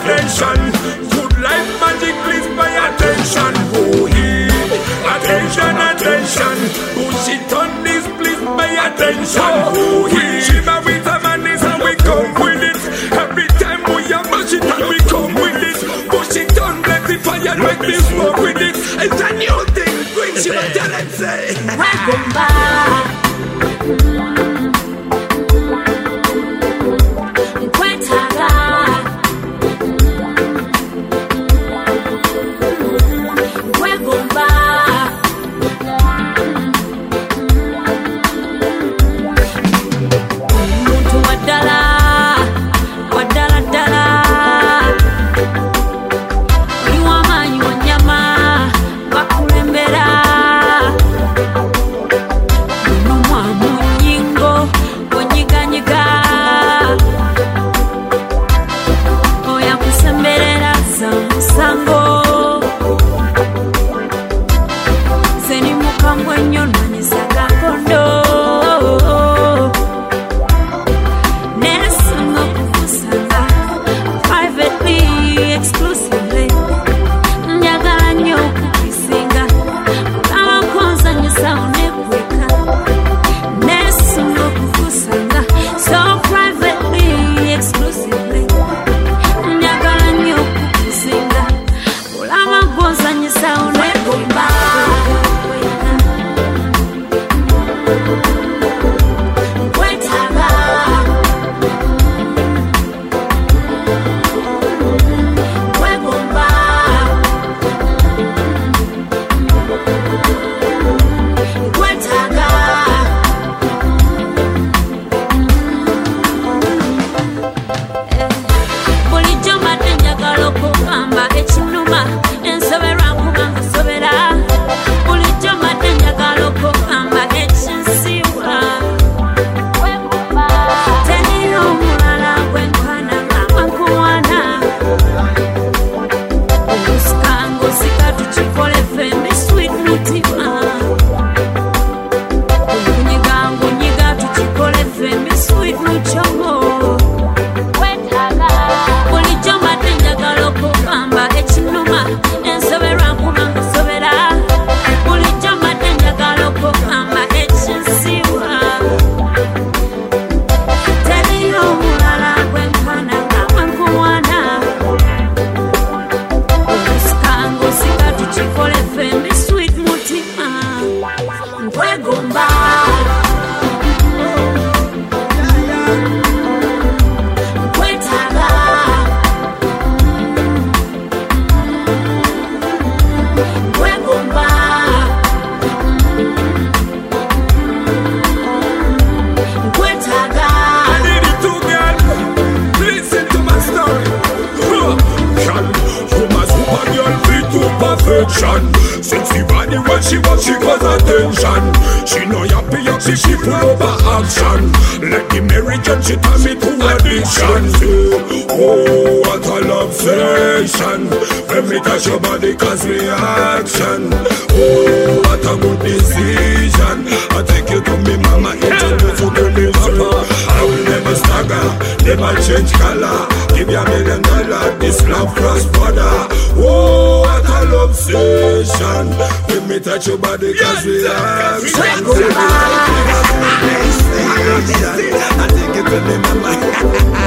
attention. Good life magic, please pay attention. Oh, yeah. Attention, attention. Push it on this, please pay attention. Oh, yeah. Shiva with a man is how we come with it. Every time we are mash it and we come with it. Push it on, let the fire make me smoke with it. It's a new thing, bring Shiva, tell them say. Welcome back. Since the body when she was attention. She know happy up, she pull over action. Like the Mary Jane, she turn me to addiction. Oh, what a love session. When me touch your body cause reaction. Oh, what a good decision. I take you to me mama, introduce you to the papa. I will never stagger, never change color. Give you $1 million, this love cross border. Oh, what a love session. When me touch your body cause reaction. I take it to me mama.